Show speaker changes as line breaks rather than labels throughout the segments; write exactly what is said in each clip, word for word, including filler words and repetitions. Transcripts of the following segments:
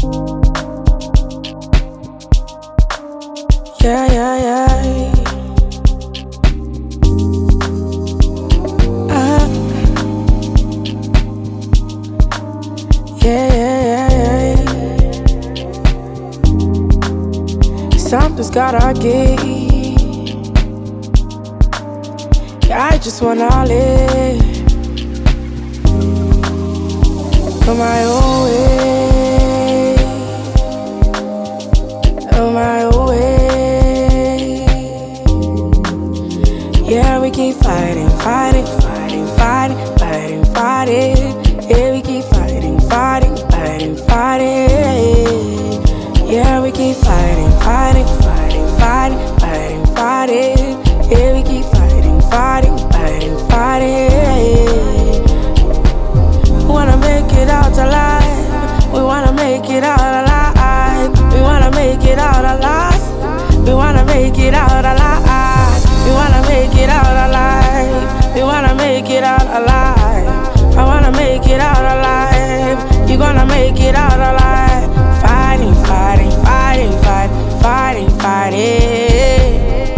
Yeah, yeah, yeah. Uh, yeah, yeah, yeah, yeah. Something's gotta give. Yeah, I just wanna live on my own way, on my own way. Yeah, we keep fighting, fighting, fighting, fighting, fighting, fighting. Yeah, we keep fighting, fighting, fighting, fighting. Yeah, we keep fighting, fighting, fighting, fighting, fighting, fighting. Yeah, we keep fighting, fighting, fighting, fighting. We wanna make it out alive. We wanna make it out alive. We wanna make it out alive. We wanna make it out alive. We wanna make it out alive. We wanna make it out alive. I wanna make it out alive. You gonna make it out alive. Fighting, fighting, fighting, fighting, fighting, fighting.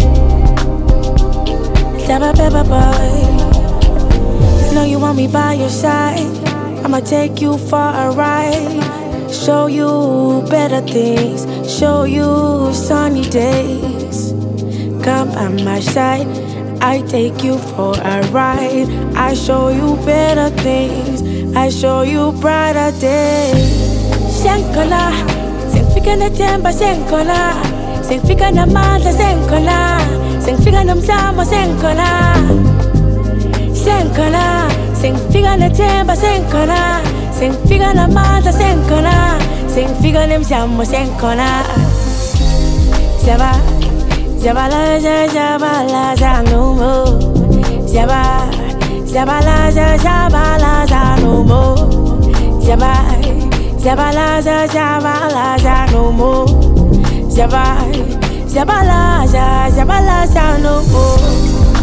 Dabba dabba boy, I know you want me by your side. I'ma take you for a ride. Show you better things. Show you sunny days. Come by my side. I take you for a ride. I show you better things. I show you brighter days. Senkola, sengfika na temba senkola. Sengfika na mata senkola. Sengfika na mzamo senkola. Senkola, sengfika na temba senkola. Sengfika na mata senkola. Sengfika na mzamo senkola. Zaba, zabala, zabala, zanumo. Zaba, zabala, zabala, zanumo. Zaba, zabala, zabala, zanumo. Zaba, zabala, zabala, zanumo.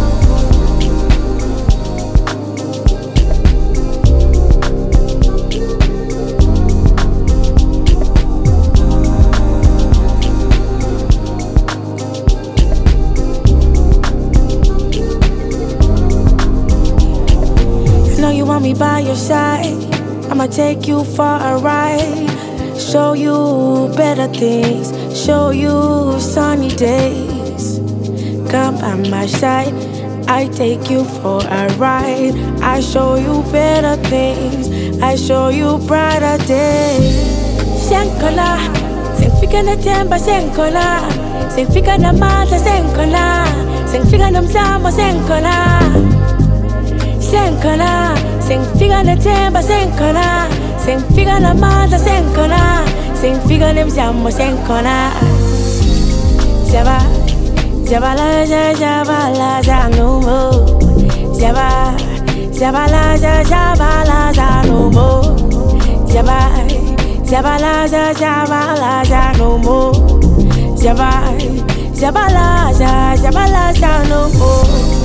You want me by your side. I'ma take you for a ride. Show you better things. Show you sunny days. Come by my side. I take you for a ride. I show you better things. I show you brighter days. Senkola, sengfika na temba senkola. Sengfika na mata senkola. Sengfika na mzamo senkola. Senkola, sengfika na temba senkola. Sengfika na mata senkola. Sengfika na mzamo senkola. Zaba, zabala, zabala, zanumo. Zaba, zabala, zabala, zanumo. Zaba, zabala, zabala, zanumo. Zaba, zabala, zabala, zanumo.